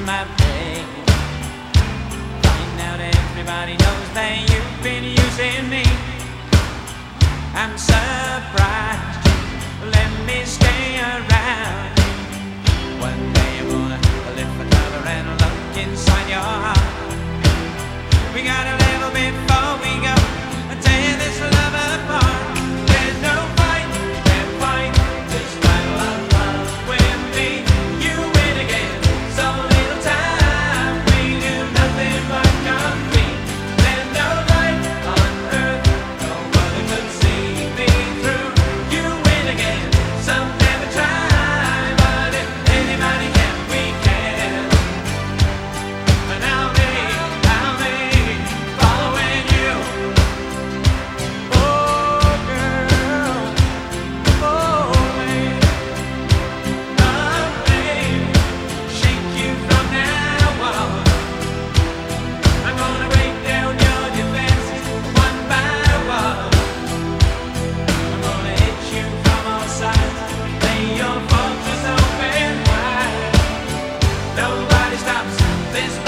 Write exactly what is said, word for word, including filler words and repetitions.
my pain. Find out everybody knows that you've been using me. I'm surprised you let me stay around. One day you're gonna lift the cover and look inside your heart. We gotta live before we go, tear this love apart. There's no fight, can't fight this battle of love. With me, you win again. So little time, we do nothing but compete. There's no light on earth, no one could see me through. You win again. Some never try, but if anybody can, we can. And I'll be, I'll be following you. Oh girl, oh babe, oh babe, shake you from now on. I'm gonna break down your defenses one by one. I'm gonna hit you from all sides, lay your fortress open wide. Nobody stops this.